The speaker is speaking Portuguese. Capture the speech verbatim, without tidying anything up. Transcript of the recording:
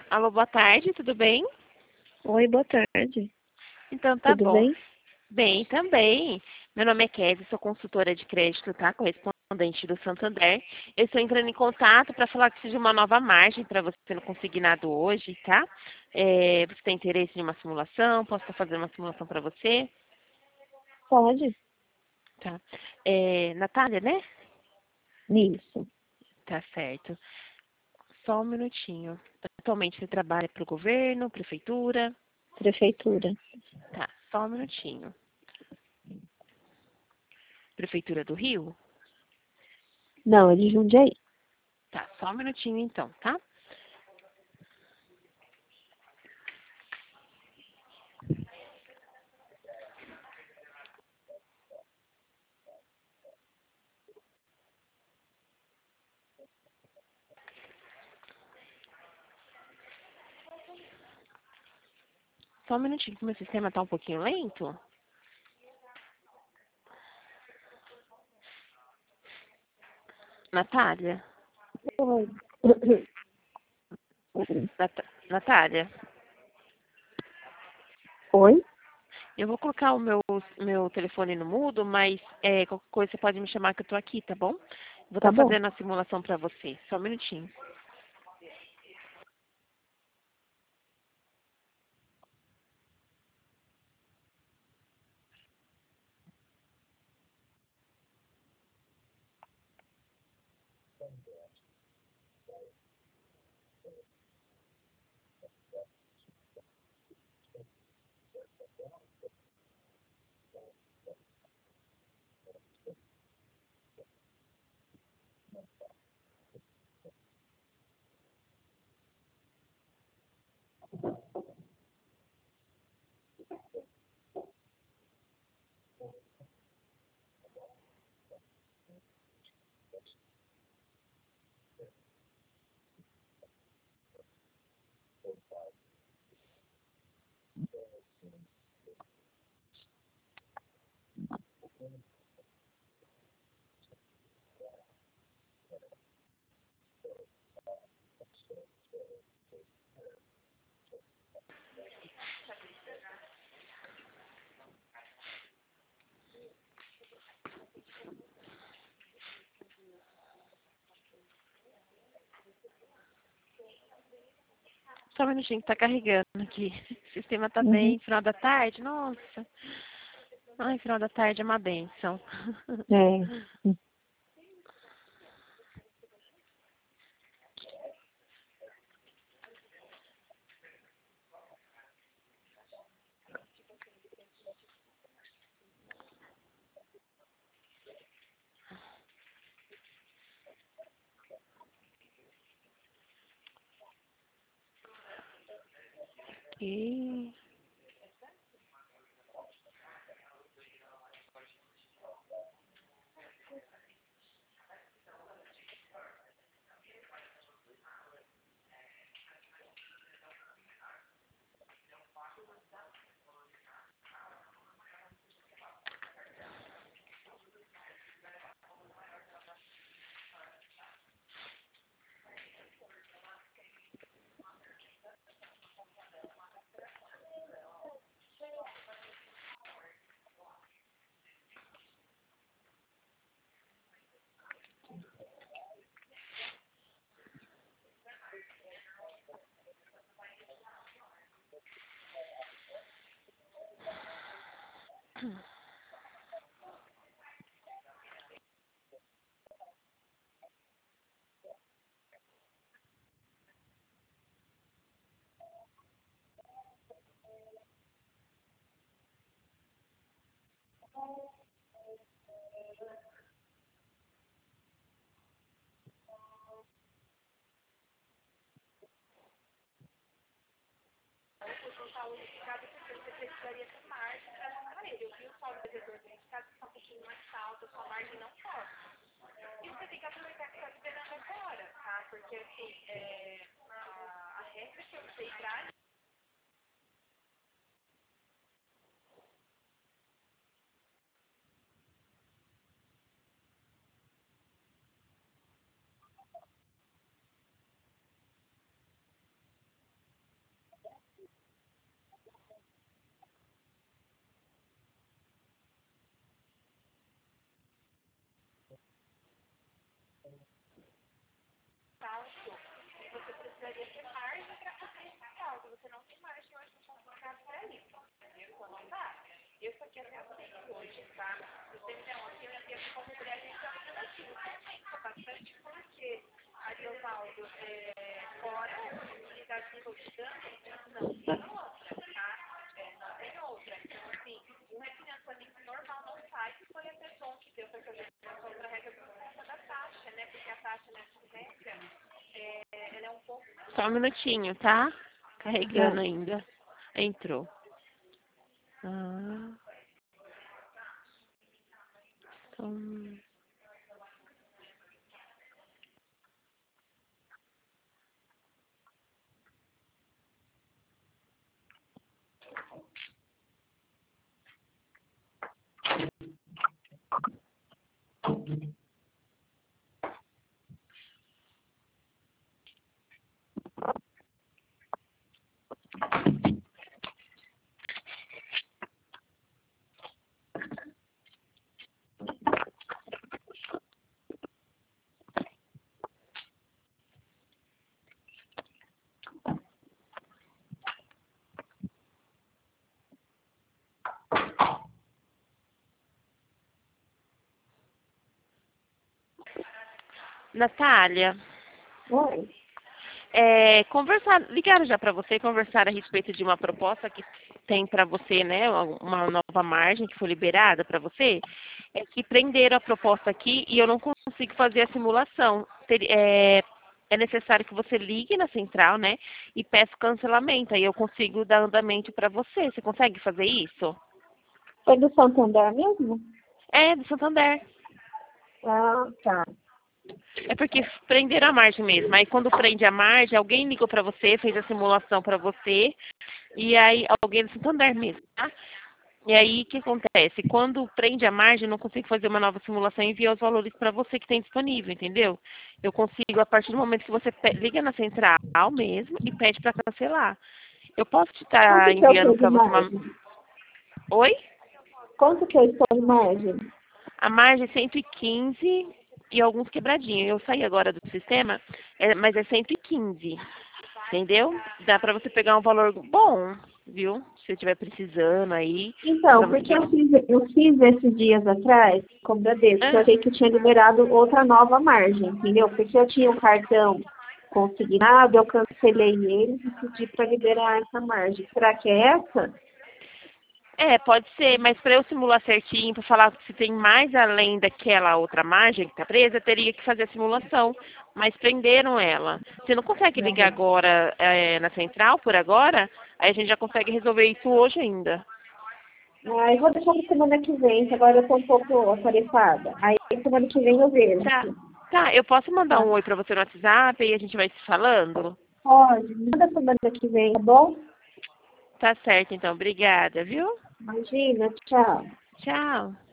Alô, boa tarde, tudo bem? Oi, boa tarde. Então tá Tudo bom. bem? Bem, também. Meu nome é Kézia, sou consultora de crédito, tá? Correspondente do Santander. Eu estou entrando em contato para falar que precisa de uma nova margem para você no consignado hoje, tá? É, você tem interesse em uma simulação? Posso estar fazendo uma simulação para você? Pode. Tá. É, Natália, né? Isso. Tá certo. Só um minutinho. Atualmente você trabalha para o governo, prefeitura? Prefeitura. Tá, só um minutinho. Prefeitura do Rio? Não, é de Jundiaí. Tá, só um minutinho então, tá? Só um minutinho que meu sistema tá um pouquinho lento. Natália? Oi. Nat- Natália? Oi? Eu vou colocar o meu, meu telefone no mudo, mas é, qualquer coisa você pode me chamar que eu tô aqui, tá bom? Vou Tá estar bom. fazendo a simulação pra você. Só um minutinho. Só um minutinho que tá carregando aqui. O sistema tá Uhum. bem. Final da tarde? Nossa. Ai, final da tarde é uma benção. É. E... Só um minutinho, tá? Carregando ainda. Entrou. Ah. Então... Natália, Oi. é, conversar, ligaram já para você, conversar a respeito de uma proposta que tem para você, né, uma nova margem que foi liberada para você, é que prenderam a proposta aqui e eu não consigo fazer a simulação. Ter, é, é necessário que você ligue na central, né, e peça o cancelamento, aí eu consigo dar andamento para você. Você consegue fazer isso? Foi do Santander mesmo? É, do Santander. Ah, tá. É porque prenderam a margem mesmo. Aí quando prende a margem, alguém ligou para você, fez a simulação para você, e aí alguém do Santander mesmo, tá? E aí o que acontece? Quando prende a margem, eu não consigo fazer uma nova simulação e enviar os valores para você que tem disponível, entendeu? Eu consigo a partir do momento que você pe- liga na central mesmo e pede para cancelar. Eu posso te estar Quanto que eu enviando estou de para você uma. margem? Oi? Quanto que eu estou de margem? A margem é cento e quinze e alguns quebradinhos. Eu saí agora do sistema, é, mas é cento e quinze. Entendeu? Dá pra você pegar um valor bom, viu? Se você estiver precisando aí. Então, Pra você porque pegar... eu fiz, eu fiz esses dias atrás, com o Bradesco, eu Ah, achei que tinha liberado outra nova margem, entendeu? Porque eu tinha um cartão consignado, eu cancelei ele e pedi para liberar essa margem. Será que é essa? é, pode ser, mas para eu simular certinho, para falar se tem mais além daquela outra margem que está presa, eu teria que fazer a simulação. Mas prenderam ela. Você não consegue ligar Não. agora é, na central, por agora? Aí a gente já consegue resolver isso hoje ainda. Ah, eu vou deixar para semana que vem, que agora eu estou um pouco atarefada. Aí semana que vem eu vejo. Tá. Tá, eu posso mandar Tá. um oi para você no WhatsApp e a gente vai se falando? Pode, manda semana que vem, tá bom? Tá certo, então. Obrigada, viu? Imagina, tchau. Tchau.